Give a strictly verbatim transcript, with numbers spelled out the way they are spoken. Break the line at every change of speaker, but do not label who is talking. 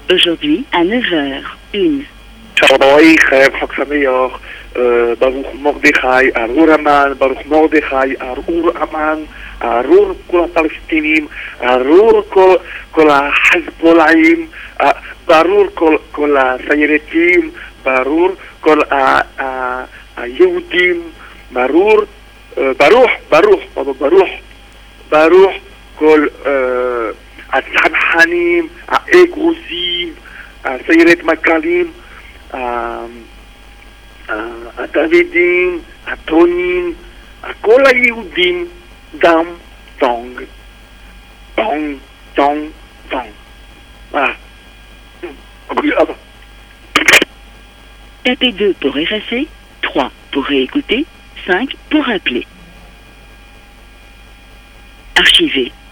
Aujourd'hui, à neuf heures, une.
Shalom Aleichem, Chag Sameach, euh, Baruch Mordechai, Arur Aman, Baruch Mordechai, Arur Aman, Arur כל הפלסטינים, Arur כל, כל החזבולאים, ברור כל, כל הסיירתים, ברור כל ה, ה, היהודים, ברור, ברוך, ברוך, ברוך, ברוך כל uh, הצנחנים, האגרוזים, הסיירת מטכ"לים, הדוידים, הטונים, כל היהודים, דם, טונג, טונג, טונג, טונג. Voilà.
Tapez deux pour effacer, trois pour réécouter, cinq pour rappeler. Archiver.